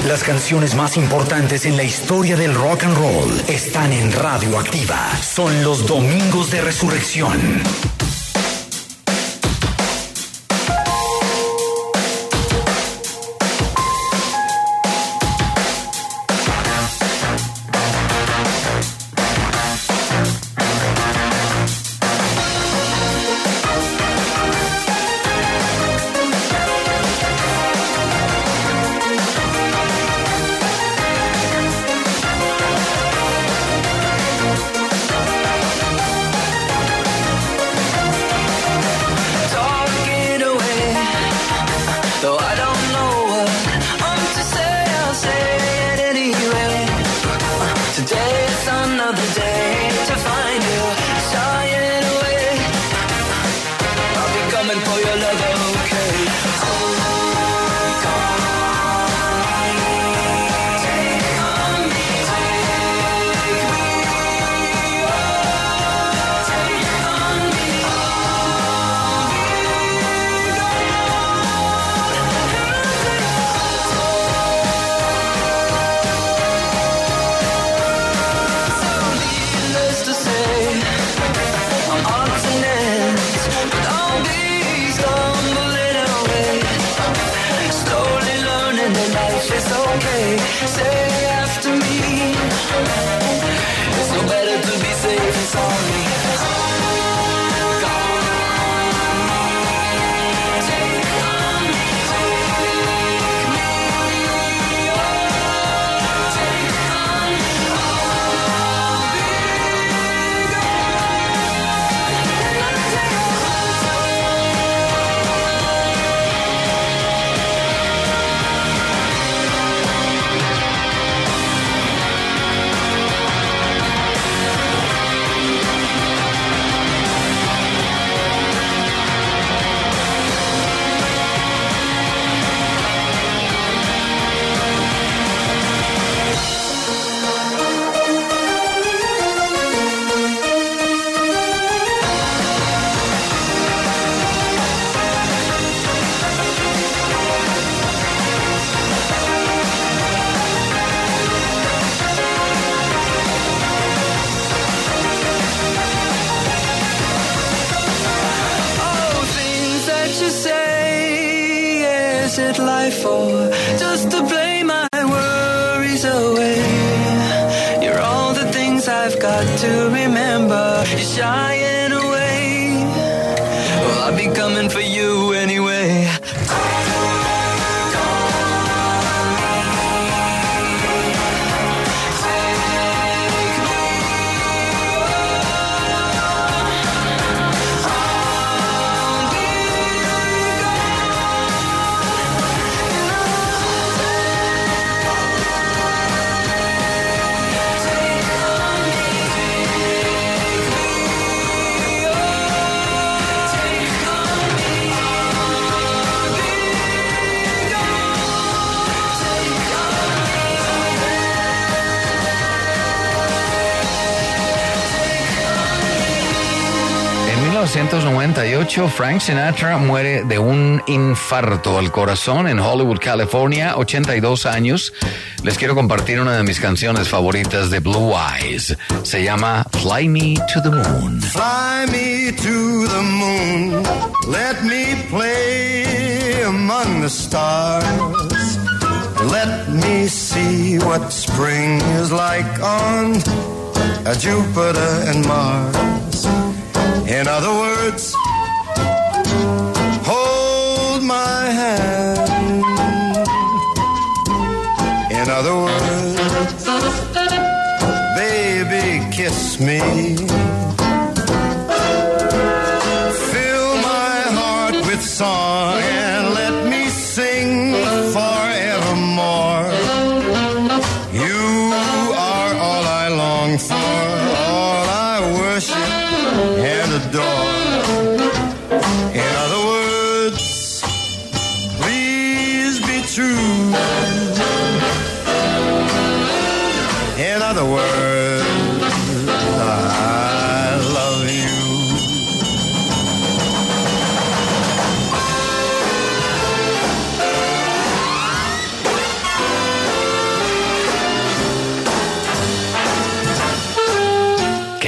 Las canciones más importantes en la historia del rock and roll están en Radio Activa. Son los Domingos de Resurrección. En 1998, Frank Sinatra muere de un infarto al corazón en Hollywood, California, 82 años. Les quiero compartir una de mis canciones favoritas de Blue Eyes. Se llama Fly Me to the Moon. Fly me to the moon, let me play among the stars. Let me see what spring is like on Jupiter and Mars. In other words, hold my hand. In other words, baby, kiss me. Fill my heart with song and let me sing forevermore. You are all I long for, all I worship and adore. In other words, please be true. In other words, I love you.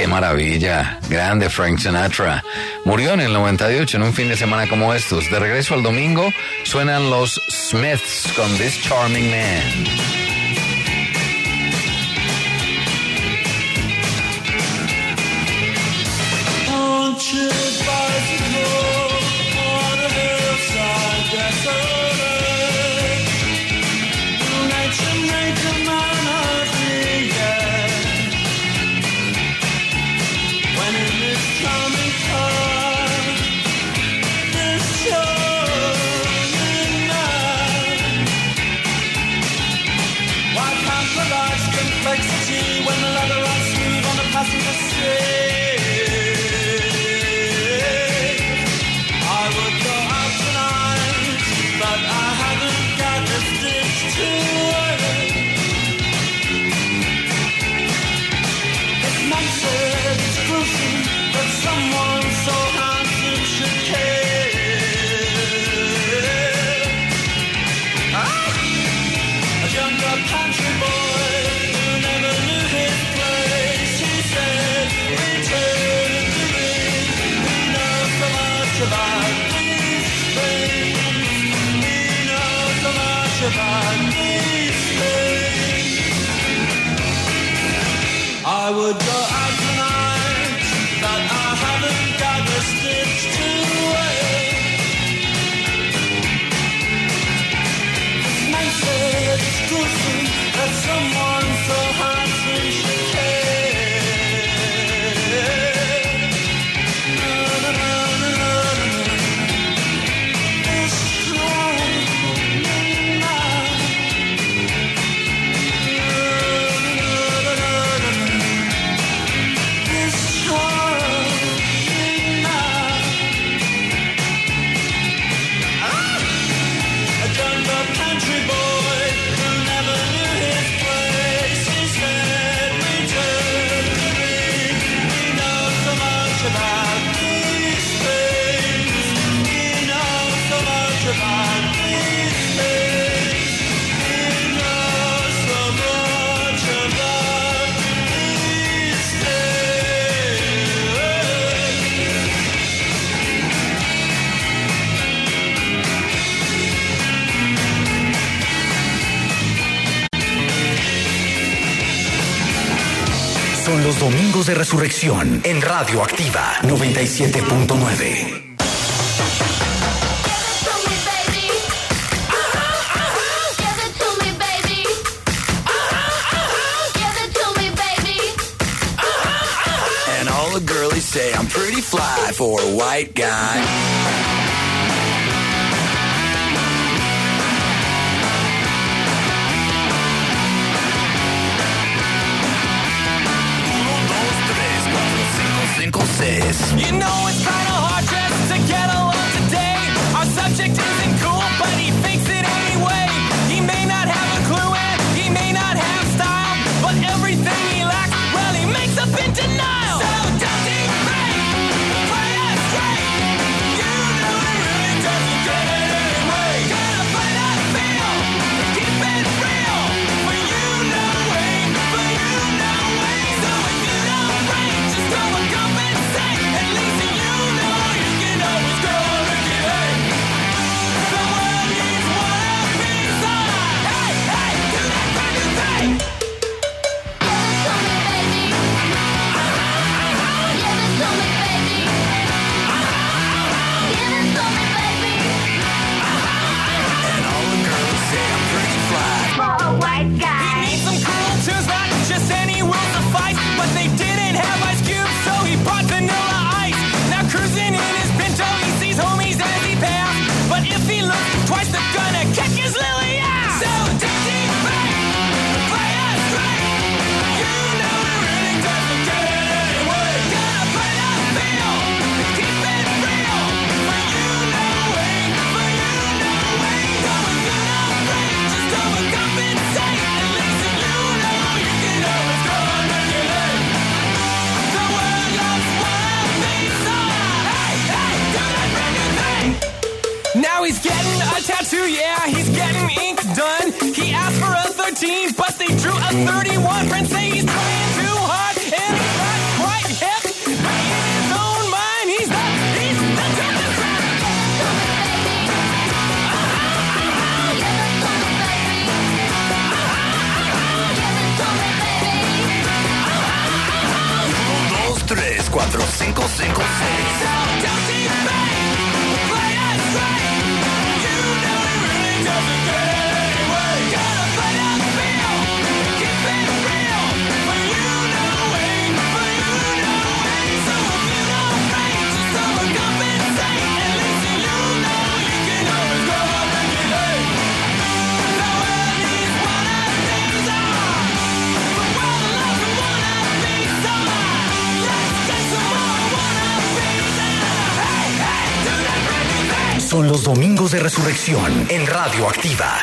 ¡Qué maravilla! Grande Frank Sinatra. Murió en el 98 en un fin de semana como estos. De regreso al domingo suenan los Smiths con This Charming Man. I would go out tonight, but I haven't got a stitch to wear. This man said it's gruesome that someone so handsome should care. Na, na, na, na, na, na. It's strong now. Son los domingos de resurrección en Radio Activa 97.9. And all the girlies say I'm pretty fly for a white guy. You know it's kind of hard just to get along today. Our subject isn't cool, but he thinks it anyway. He may not have a clue and he may not have style, but everything he lacks, well, he makes up in denial. So don't degrade, play us straight. You know it really doesn't get it anyway. Gotta play that feel, keep it real. For you know way, for you know way. So if you don't break, just go and compensate. At least you know you can always go and make it, hey. The world needs one piece of, hey, hey, do that brand new thing. And all the girls say I'm pretty fly. He needs some cool tunes, not just any will suffice. But they didn't have Ice Cube, so he bought Vanilla Ice. Now cruising in his Pinto, he sees homies as he passed. But if he looks twice, they're gonna kick his lily ass. So Dixie Bay, play us straight. You know it really doesn't get it anyway. Gotta play that feel, keep it real. For you know way, for you know way. Go and do not break, just go and compensate. At least you know you can always go and make it, hey. The world loves one piece of, hey, hey, do that brand new thing. Now he's getting a tattoo, yeah, he's getting ink done. He asked for a 13, but they drew a 31. Friends say he's trying too hard, and he's not quite Son los domingos de resurrección en Radio Activa.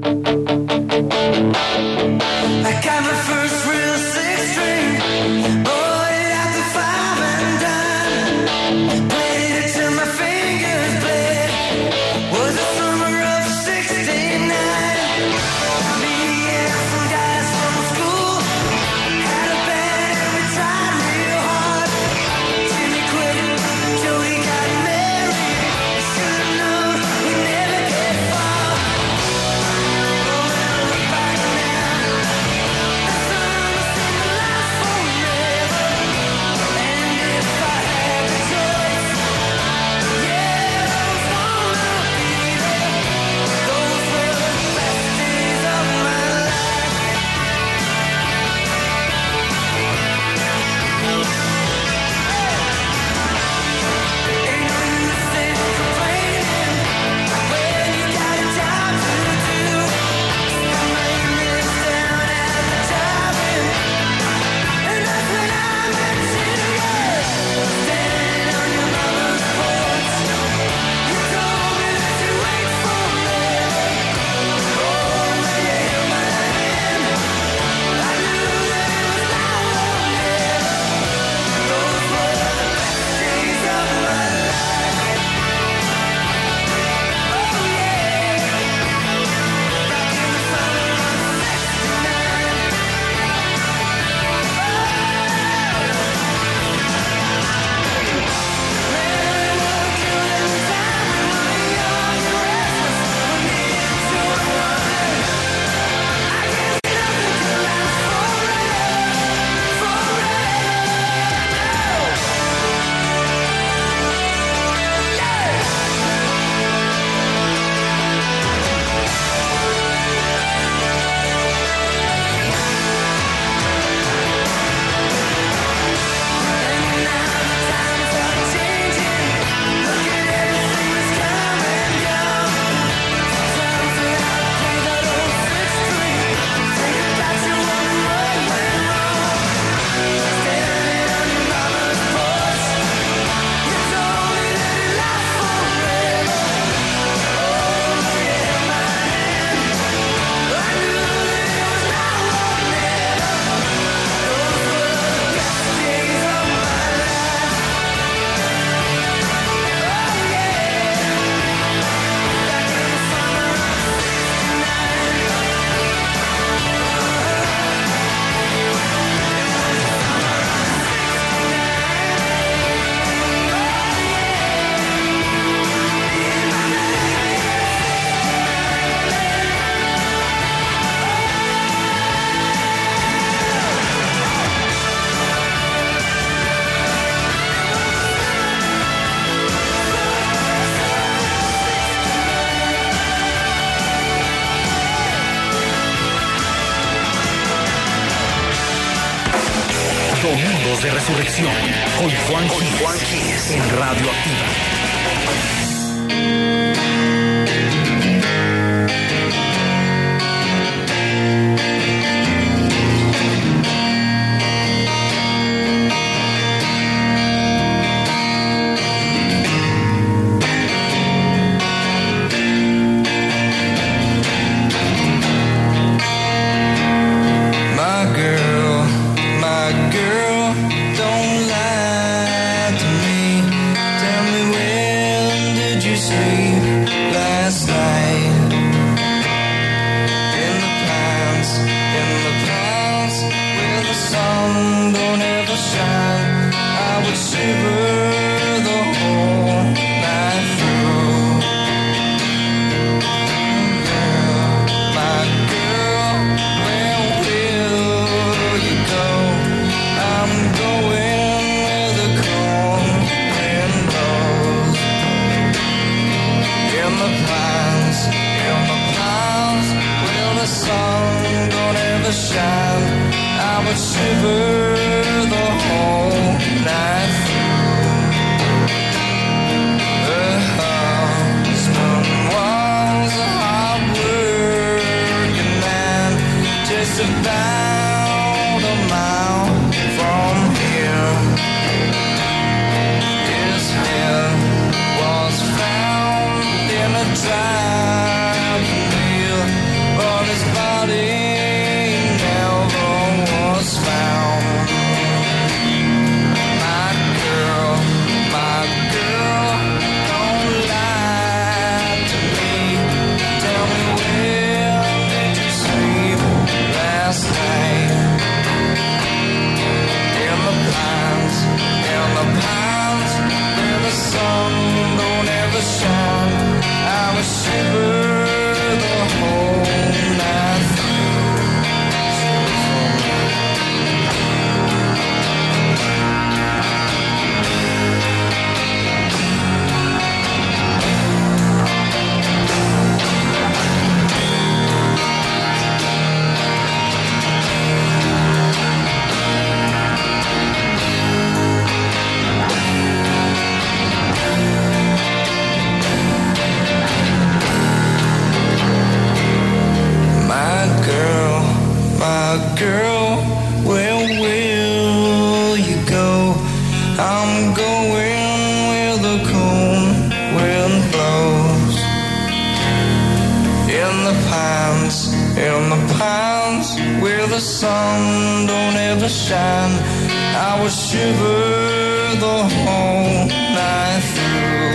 Domingos de Resurrección con Juan Gil en Radio Activa. Don't lie to me. Tell me, when did you sleep? ever shine, I would shiver the whole night through. Her husband was a hard-working man, just about a mile from here. His head was found in a driving wheel, but his body never was found. My girl, don't lie to me. Tell me, where did you sleep last night? In the pines, where the sun don't ever shine, I was shiver the whole night through. My girl, where will you go? I'm going where the cold wind blows. In the pines, where the sun don't ever shine, I will shiver the whole night through.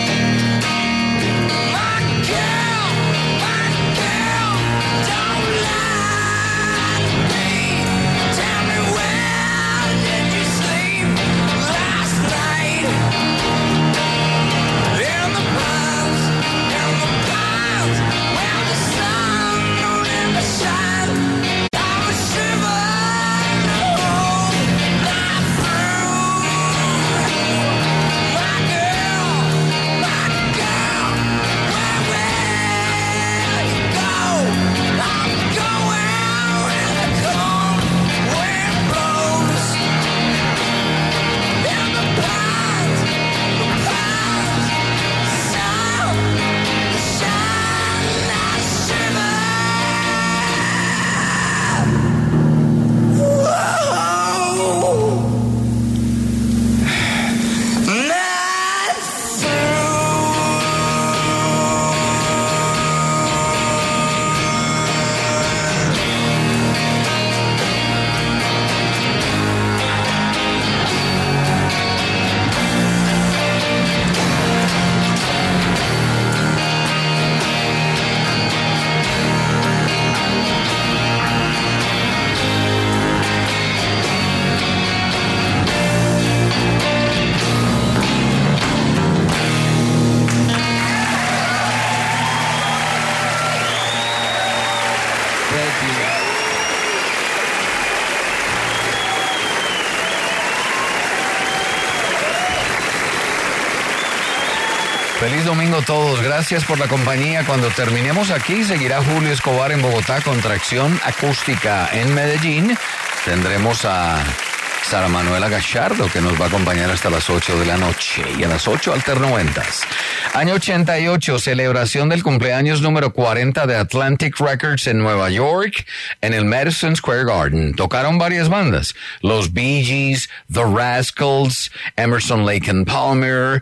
Feliz domingo a todos. Gracias por la compañía. Cuando terminemos aquí, seguirá Julio Escobar en Bogotá con Tracción Acústica en Medellín. Tendremos a Sara Manuela Gallardo, que nos va a acompañar hasta las 8 de la noche. Y a las 8, Alter 90s. Año 88, celebración del cumpleaños número 40 de Atlantic Records en Nueva York, en el Madison Square Garden. Tocaron varias bandas. Los Bee Gees, The Rascals, Emerson, Lake and Palmer,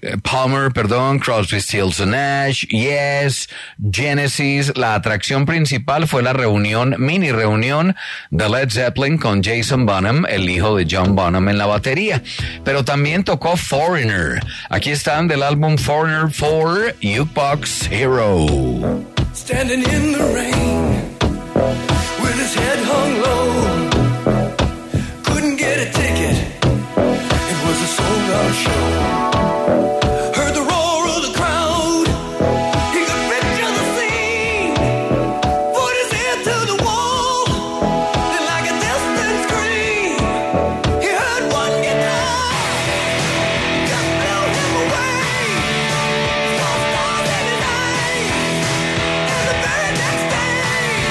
Crosby, Stills and Nash, Yes, Genesis. La atracción principal fue la mini reunión de Led Zeppelin con Jason Bonham, el hijo de John Bonham, en la batería. Pero también tocó Foreigner. Aquí están del álbum Foreigner 4, Jukebox Hero. Standing in the rain, with his head hung low, couldn't get a ticket, it was a sold-out show. Hey!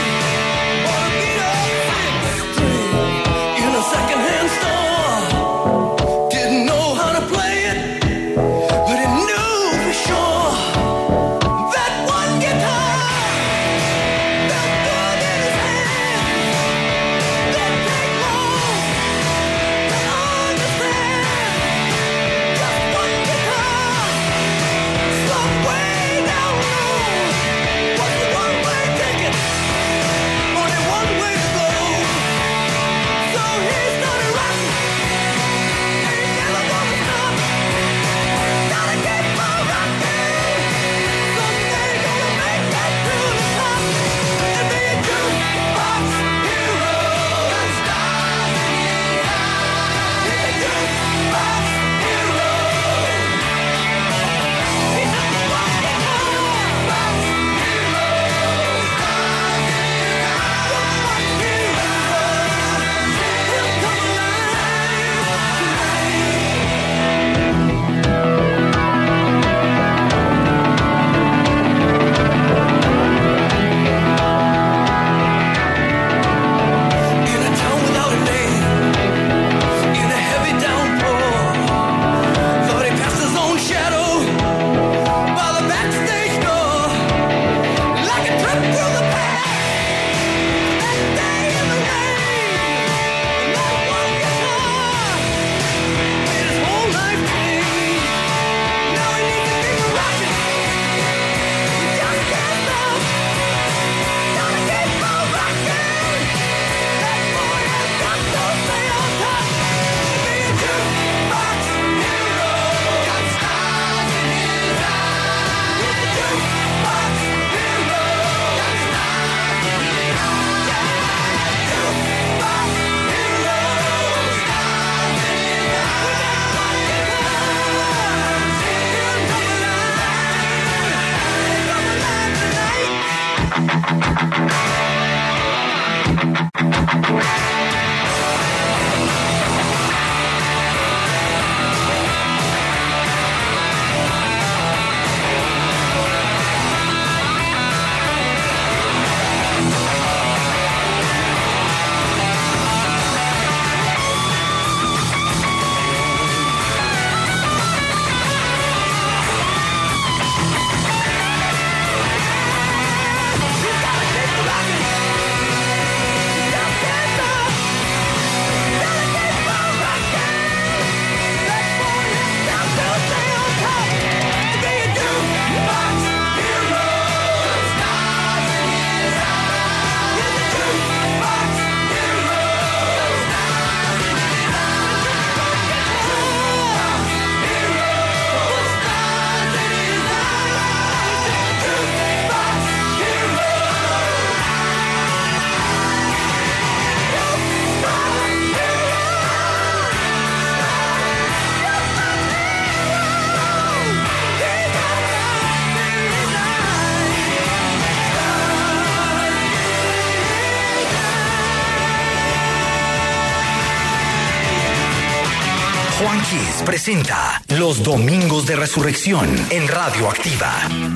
Juan Kiss presenta Los Domingos de Resurrección en Radio Activa.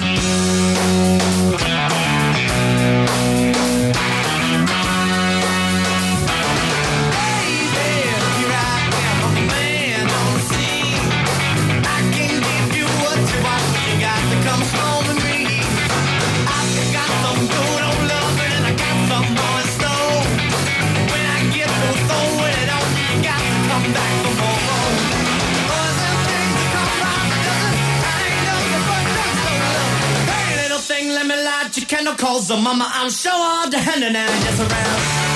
Chemicals, so mama, I'm sure all the hand and just around.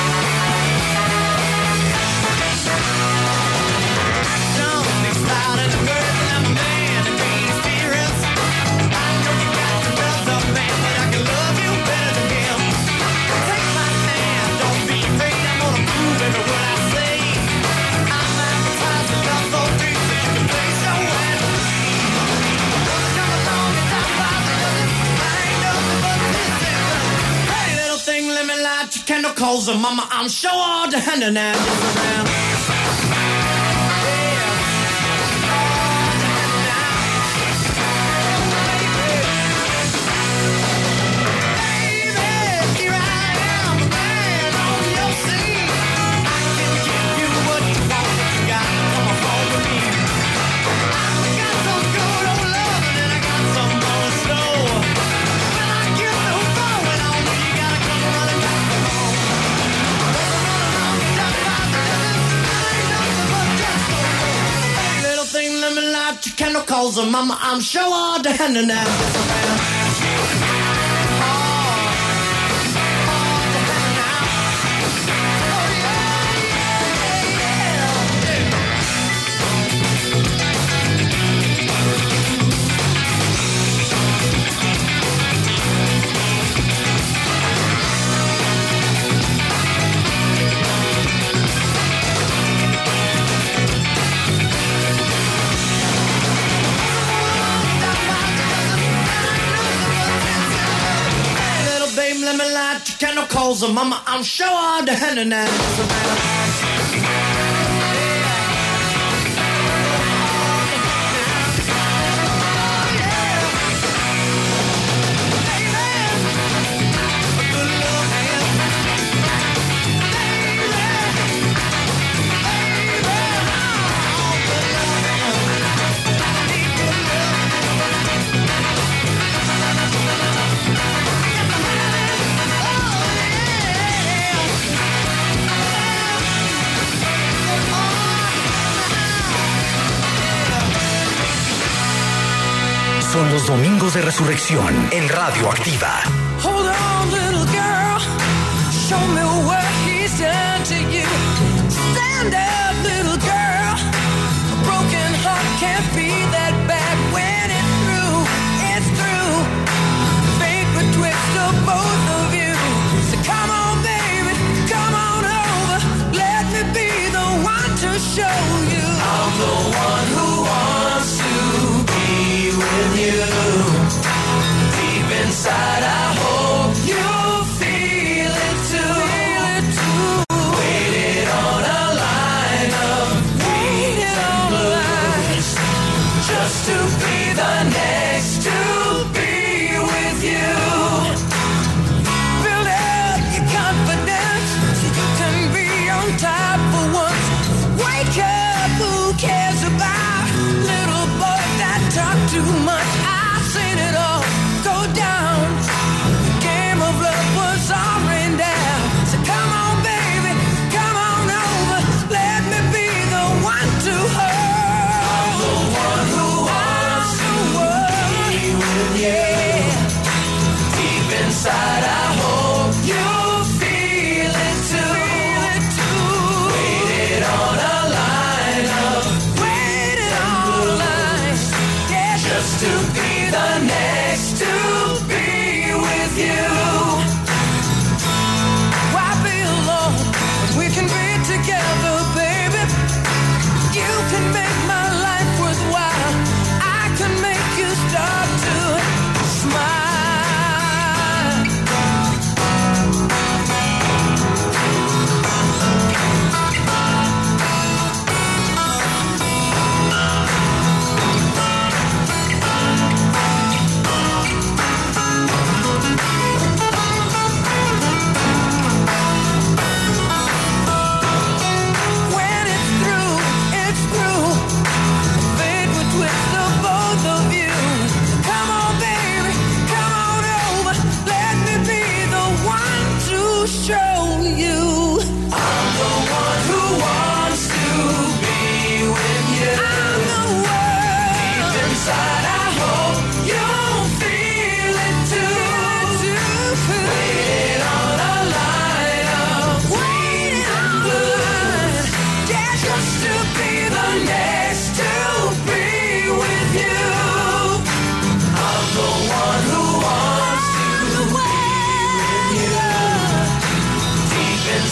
Don't think loud and the birds and I'm a man and be serious. I know you got to love the man, but I can love you better than him. Take my hand, don't be afraid, I'm gonna prove every word I say. I'm advertising love so deep that you can place your hand. Gonna come along and stop by because I ain't nothing but thing, let me light your candle coals and mama, I'm sure all the hand and hand is around. Candle calls and mama, I'm sure all the hand and hand is around. Let me light your candle coals and mama, I'm sure all the hand and hand is around. Son los Domingos de Resurrección en Radio Activa. Hold on, little girl. Show me what he's done to you. Stand up, little girl. A broken heart can't be that bad when it's through. It's through. Fate betwixt of both of you. So come on, baby, come on over. Let me be the one to show you. I'm the one who wants to be with you. Deep inside, I hope you feel it too. Waited on a line.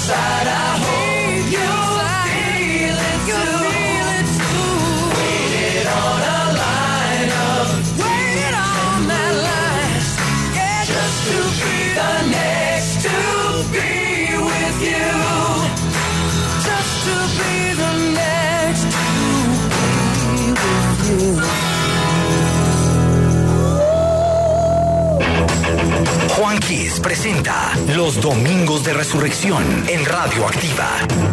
inside. I hope you'll feel it too. Waited on a lineup, waited on that line, yeah, just to be the next to be with you, just to be the next to be with you. Juan Kiss presenta Los Domingos de Resurrección en Radio Activa.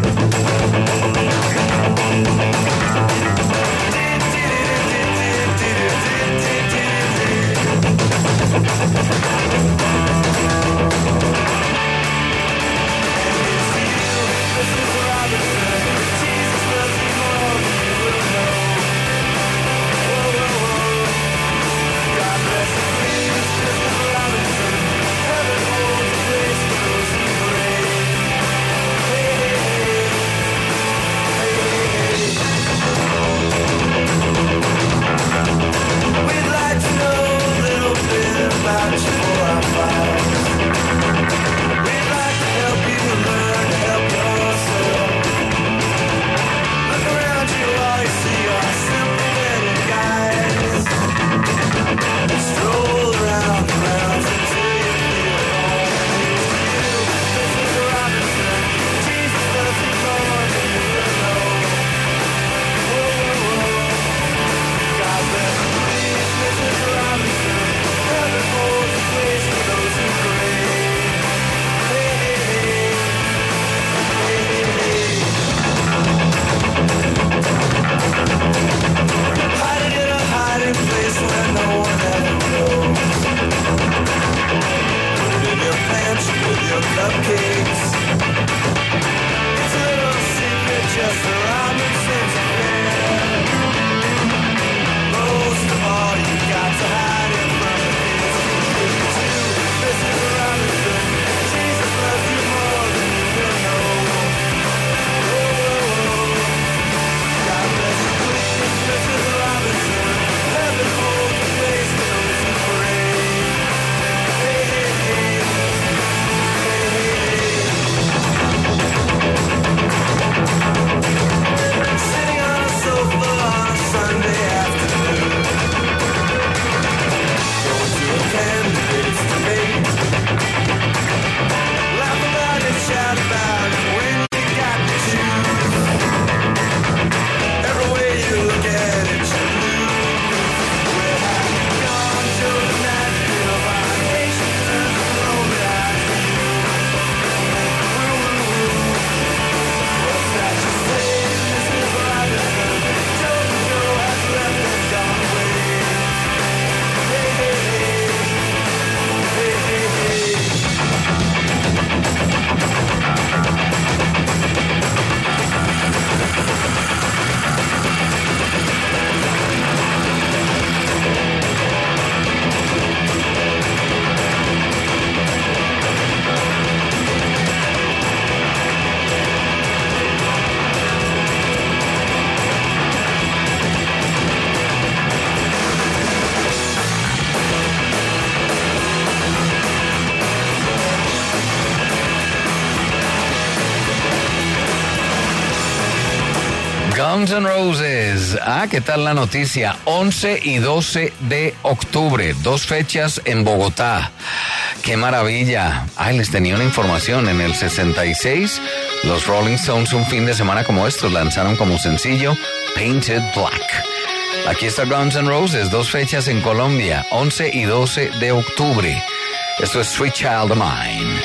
Guns N' Roses. ¿Qué tal la noticia? 11 y 12 de octubre, 2 fechas en Bogotá. ¡Qué maravilla! Les tenía una información. En el 66, los Rolling Stones, un fin de semana como estos, lanzaron como sencillo Painted Black. Aquí está Guns N' Roses, 2 fechas en Colombia, 11 y 12 de octubre. Esto es Sweet Child of Mine.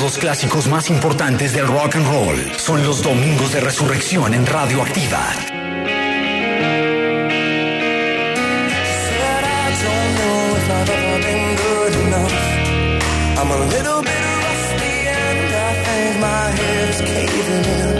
los clásicos más importantes del rock and roll. Son los Domingos de Resurrección en Radio Activa. Said I don't know if I've ever been good enough. I'm a little bit rusty and I think my head's caving in.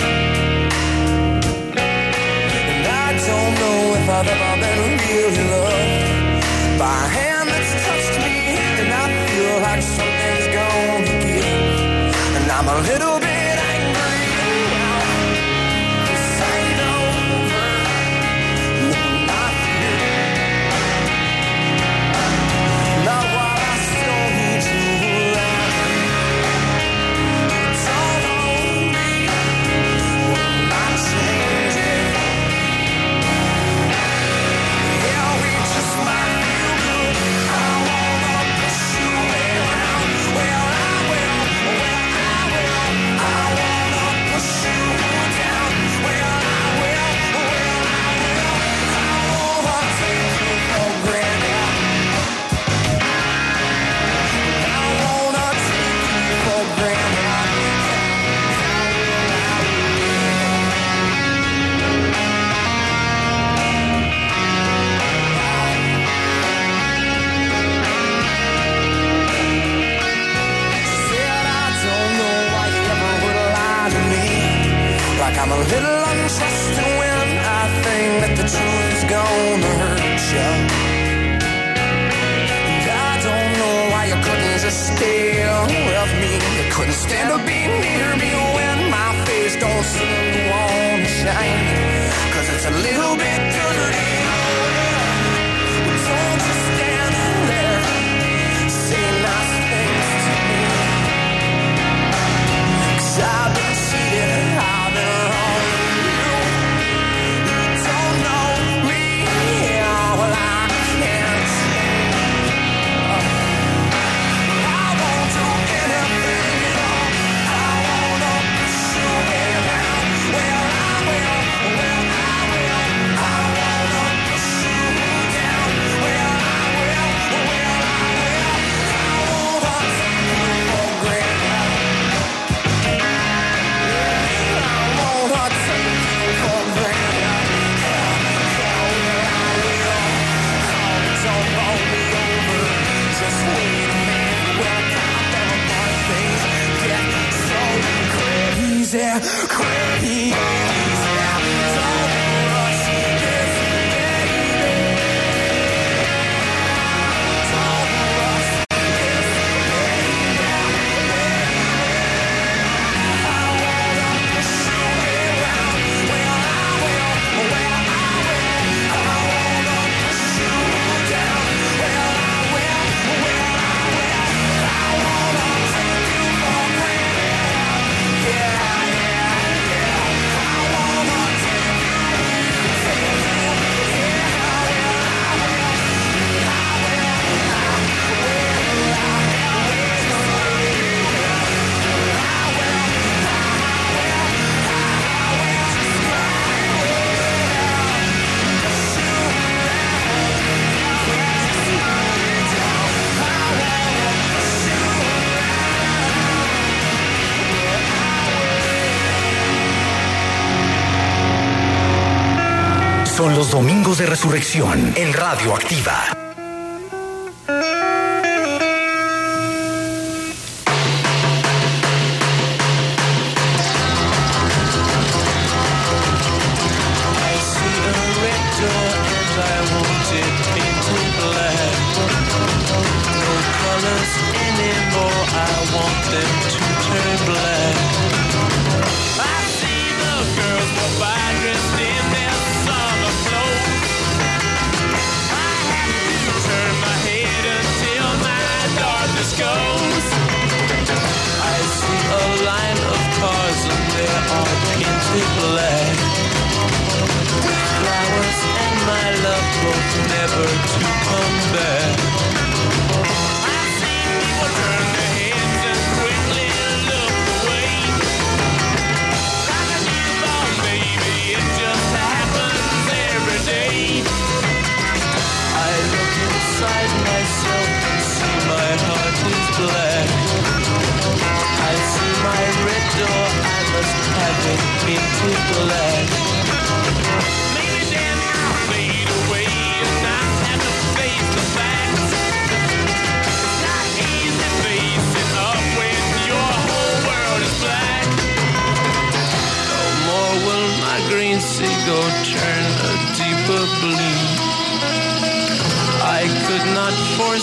And I don't know if I've ever been really loved by a hand that's touched me, and I feel like something's gonna give. And I'm a little bit angry now. This ain't over. No, not here. Not while I still need you around. It's all on me. We're not changing. Yeah, we just might feel good. I wanna push you around. Well, I will. I wanna push you down. Well, I will. I wanna take you for granted. I wanna take you for granted. Said I don't know why you ever would lie to me. Like I'm a little untrusting when I think that the truth is gonna hurt you. And I don't know why you couldn't just stay with me. You couldn't stand to be near me when my face don't seem to wanna shine. 'Cause it's a little bit dirty. Don't just stand there, say nice things to me. 'Cause I've been cheated, I've been wrong with you. You don't know me, well I can't change. I won't do anything at all. I wanna push you around. Well I will. I wanna push you down. Well I will. I wanna take you for granted. I wanna take you for granted. Don't roll me over. Just wait a minute. Well, calm down, boy. Things get so crazy. Don't rush this, baby. Don't rush this, baby. I wanna push you around. Well, I will. I wanna push you down. Well, I will. I wanna take you for granted. Yeah. I wanna take you. Son los Domingos de Resurrección en Radio Activa. I see a red door and I want it painted black. No colors anymore, I want them to turn black. I see the girls go by dressed in their summer clothes. I have to turn my head until my darkness goes. I see a line of cars and they are painted black. Flowers and my love both never to come back. I've seen people turn their heads and quickly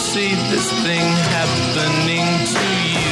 see this thing happening to you.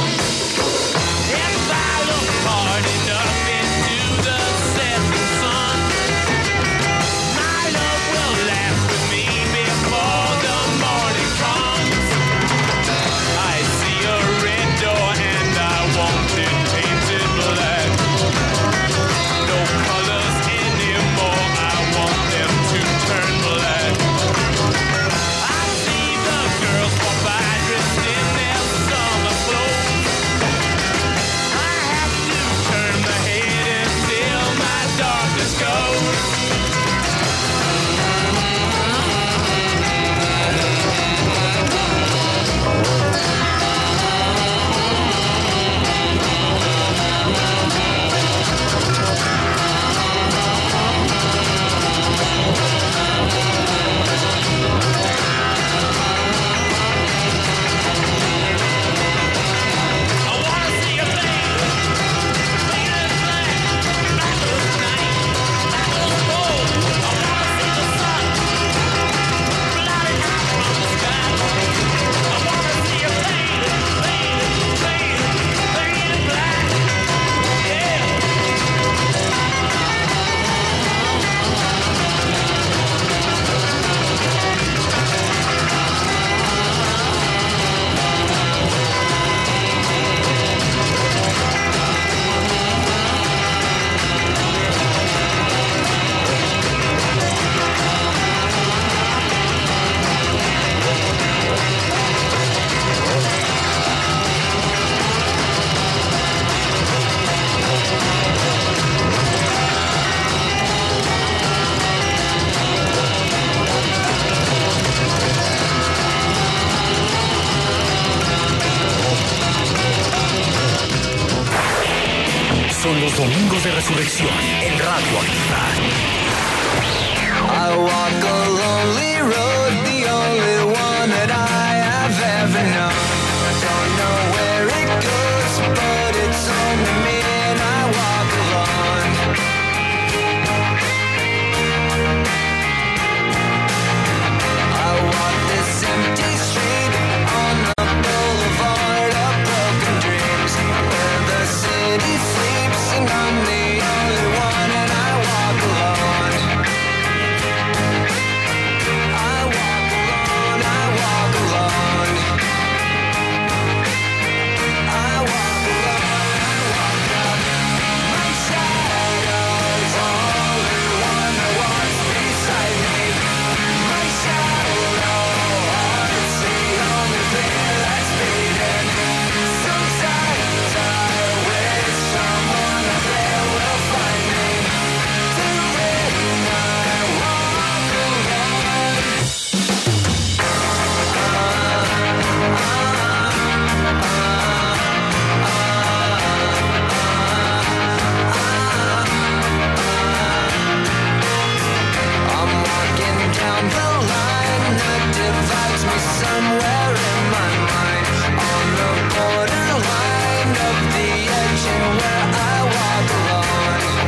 If I look hard enough into the setting sun, my love will laugh with me before the morning comes. I see a red door and I want it painted black. No colors anymore, I want them to turn black. I see the girls walk by dressed in their summer clothes. I have to turn my head until my darkness goes. I wanna see a thing, painted black, black as night, black as gold. I wanna see the sun, blotted out from the sky. I wanna see a painted black, yeah. Son los domingos de resurrección en Radio Activa. I walk a lonely road, the only one that I have ever known. Don't know where it goes, but it's only me and I walk alone. I walk this empty street on the boulevard of broken dreams, where the city sleeps and I'm the only one and I walk alone. I walk alone, I walk alone. I walk alone, I walk alone. My shadow's only one that walks beside me. My shadow heart's the only thing that's beating. Sometimes I wish someone up there will find me. Till then I walk alone. I'm walking down the line that divides me somewhere in my mind, on the borderline of the edge and where I walk alone.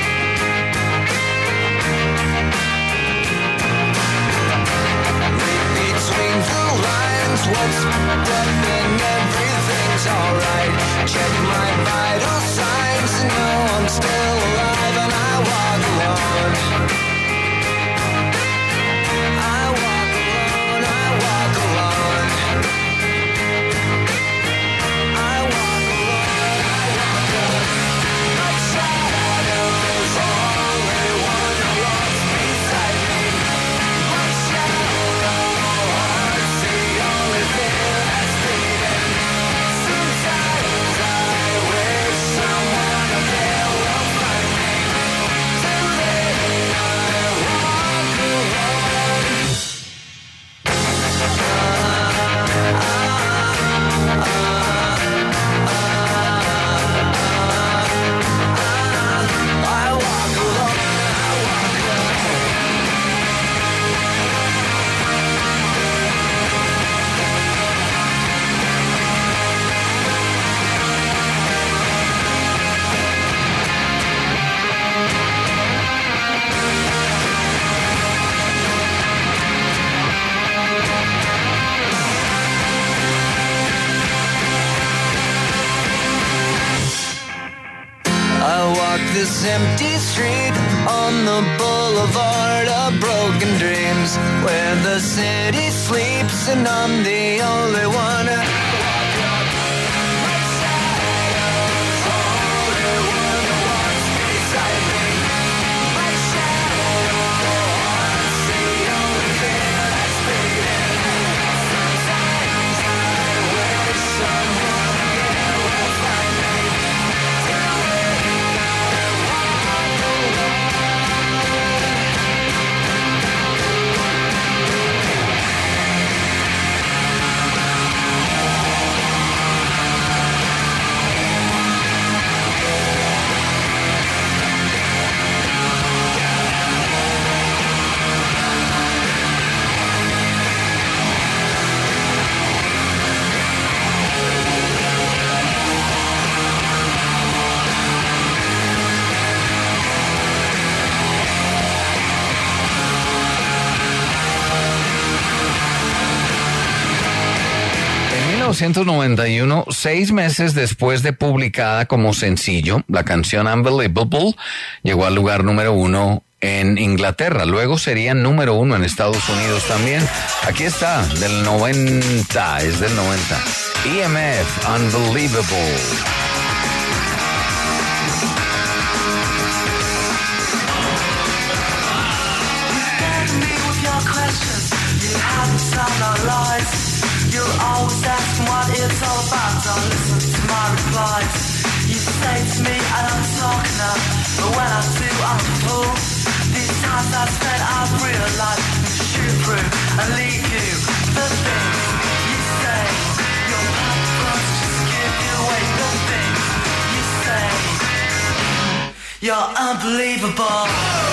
Read between the lines, what's up and everything's alright. Check my vital signs and know I'm still alive and I walk alone. I walk alone, I walk alone. I walk alone, I walk alone. My shadow's only one that walks beside me. My shadow heart's the only thing that's beating. Sometimes I wish empty street on the boulevard of broken dreams, where the city sleeps and I'm the only one. En 1991, 6 meses después de publicada como sencillo, la canción Unbelievable llegó al lugar número 1 en Inglaterra. Luego sería número 1 en Estados Unidos también. Aquí está, del 90, es del 90. EMF, Unbelievable. You'll always ask what it's all about. Don't listen to my replies. You say to me I don't talk enough, but when I do I'm a fool. These times I've spent I've realized to shoot through and leave you. The things you say, your purpose just give you away. The things you say, you're unbelievable.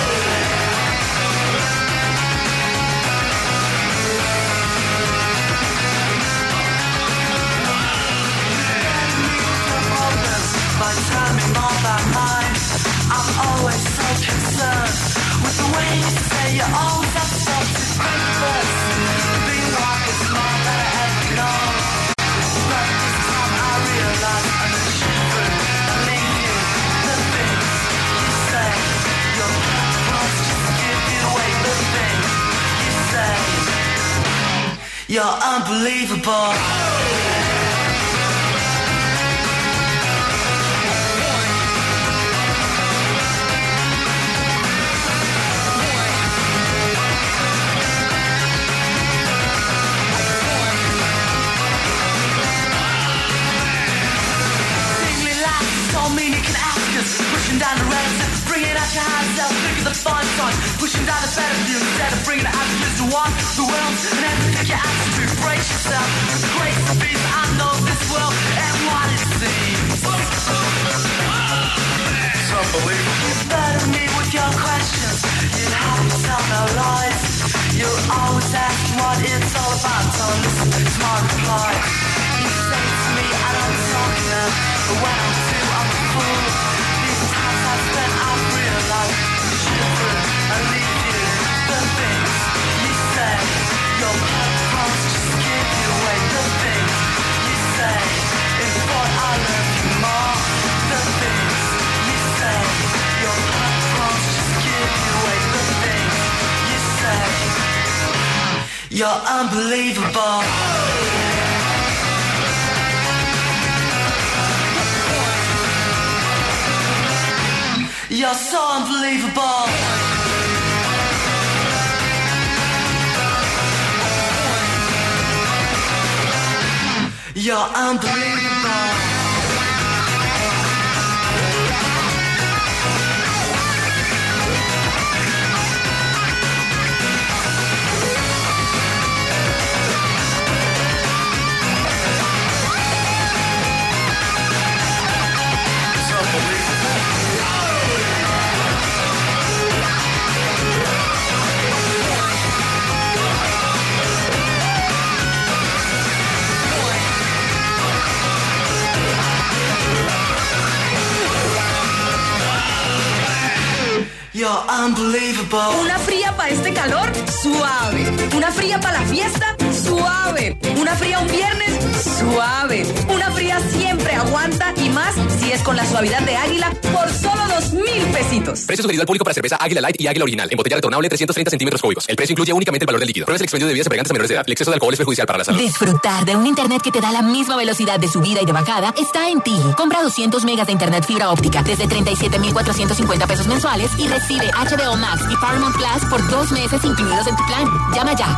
By turning all that mind, I'm always so concerned with the way you say you always have stuff to break first. Being like it's more than I ever known, but this time I realize I'm a shiver and leave you. The things you say, your purpose just give you away. The things you say, you're unbelievable. Pushing down the rails, bring it out your hands out, look at the fine sign. Pushing down the better view instead of bringing it out to use the one, the world, and everything you have to do. Brace yourself, grace the beast, I know this world and what it seems. It's unbelievable. You better me with your questions, you have to tell no lies. You're always asking what it's all about, don't listen to my reply. You say to me I don't talk enough, but when I do I'm a fool. I've realized you shiver and leave you. The things you say, your purpose just give you away. The things you say is what I love you more. The things you say, your purpose just give you away. The things you say, you're unbelievable. You're so unbelievable. You're unbelievable. You're unbelievable. Una fría para este calor, suave. Una fría para la fiesta, suave. Una fría un viernes, suave. Una fría siempre aguanta y más si es con la suavidad de Águila por solo 2,000 pesitos. Precio sugerido al público para cerveza Águila Light y Águila Original. En botella retornable 330 centímetros cúbicos. El precio incluye únicamente el valor del líquido. Pruebes el expendio de bebidas embriagantes a menores de edad. El exceso de alcohol es perjudicial para la salud. Disfrutar de un internet que te da la misma velocidad de subida y de bajada está en ti. Compra 200 megas de internet fibra óptica desde 37,450 pesos mensuales y recibe HBO Max y Paramount Plus por 2 meses incluidos en tu plan. Llama ya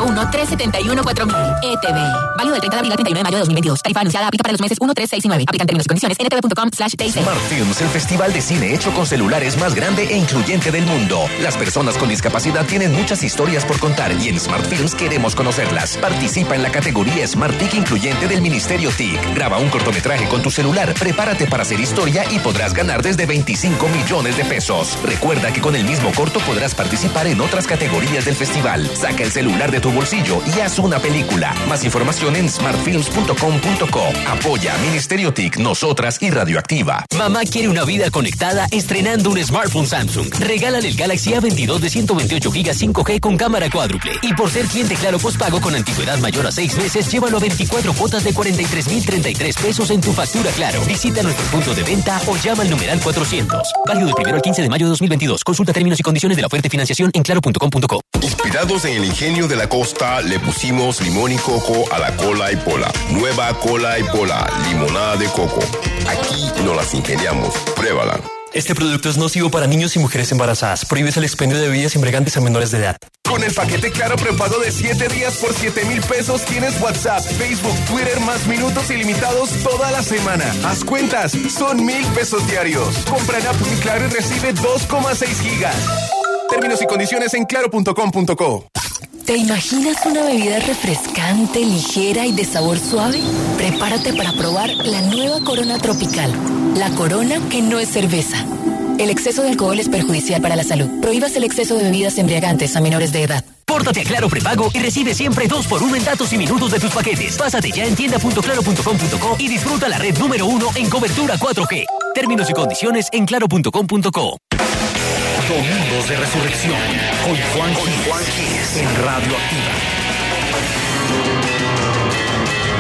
601-371-4000. ETV. Válido del 30 de abril al 31 de mayo de 2022. Tarifa anunciada aplica para los meses 1, 3, 6 y 9. Aplican términos y condiciones en ntv.com/TIC. Smart Films, el festival de cine hecho con celulares más grande e incluyente del mundo. Las personas con discapacidad tienen muchas historias por contar y en Smart Films queremos conocerlas. Participa en la categoría Smart TIC incluyente del Ministerio TIC. Graba un cortometraje con tu celular, prepárate para hacer historia y podrás ganar desde 25 millones de pesos. Recuerda que con el mismo corto podrás participar en otras categorías del festival. Saca el celular de tu bolsillo y haz una película. Más información en smartfilms.com.co. Apoya Ministerio TIC, nosotras y Radioactiva. Mamá quiere una vida conectada estrenando un smartphone Samsung. Regálale el Galaxy A22 de 128 GB 5G con cámara cuádruple. Y por ser cliente Claro postpago con antigüedad mayor a 6 meses, llévalo a 24 cuotas de 43,033 pesos en tu factura Claro. Visita nuestro punto de venta o llama al numeral 400. Válido del 1 al 15 de mayo de 2022. Consulta términos y condiciones de la oferta y financiación en claro.com.co. Inspirados en el ingenio de la costa, le pusimos limón y coco a la cola y pola. Nueva cola y pola, limonada de coco. Aquí nos las ingeniamos. Pruébala. Este producto es nocivo para niños y mujeres embarazadas. Prohíbes el expendio de bebidas embriagantes a menores de edad. Con el paquete Claro prepago de 7 días por 7,000 pesos tienes WhatsApp, Facebook, Twitter más minutos ilimitados toda la semana. Haz cuentas, son 1,000 pesos diarios. Compra en App Mi Claro y recibe 2,6 gigas. Términos y condiciones en claro.com.co. ¿Te imaginas una bebida refrescante, ligera y de sabor suave? Prepárate para probar la nueva Corona Tropical. La Corona que no es cerveza. El exceso de alcohol es perjudicial para la salud. Prohíbas el exceso de bebidas embriagantes a menores de edad. Pórtate a Claro prepago y recibe siempre 2x1 en datos y minutos de tus paquetes. Pásate ya en tienda.claro.com.co y disfruta la red número 1 en cobertura 4G. Términos y condiciones en claro.com.co. Domingos de Resurrección con Juan Gil en Radioactiva.